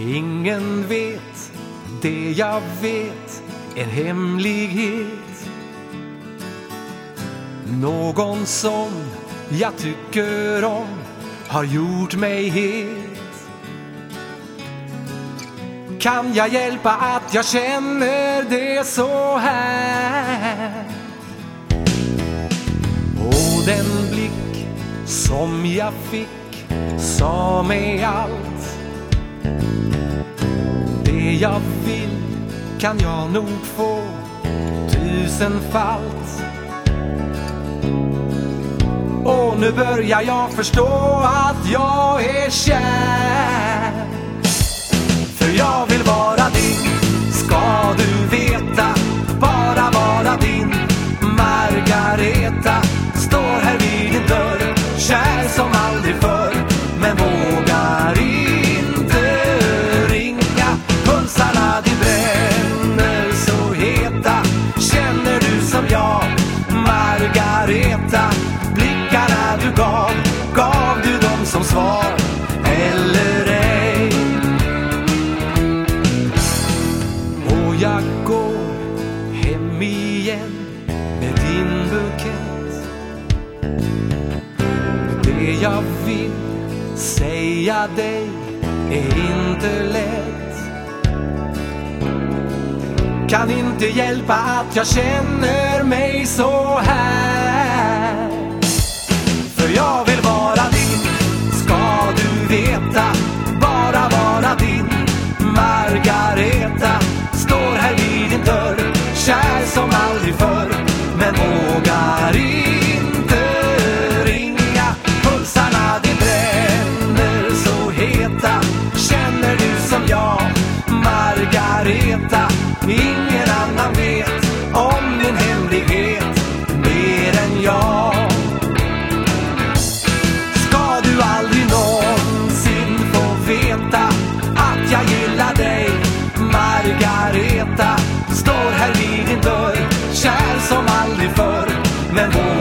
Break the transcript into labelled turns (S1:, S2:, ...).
S1: Ingen vet det jag vet, en hemlighet. Någon som jag tycker om har gjort mig het. Kan jag hjälpa att jag känner det så här? Och den blick som jag fick sa mig allt. Det jag vill kan jag nog få 1000-falt. Och nu börjar jag förstå att jag är kär. För jag vill vara din, ska du veta. Bara vara din Margareta. Står här vid din dörr, kär som aldrig förr. Men vågar inte ringa. Pulsarna de bränner så heta. Känner du som jag, Margareta? Blickarna du gav du dem som svar eller ej? Och jag går hem igen med din bukett. Det jag vill säga dig är inte lätt. Kan inte hjälpa att jag känner mig så här. För jag vill vara din, ska du veta. Bara vara din Margareta. Står här vid din dörr, kär som aldrig förr. Men vågar inte ringa. Pulsarna de bränner så heta. Känner du som jag, Margareta? Ingen annan vet om din hemlighet mer än jag. Ska du aldrig någonsin få veta att jag gillar dig, Margareta? Står här vid din dörr, kär som aldrig förr. Men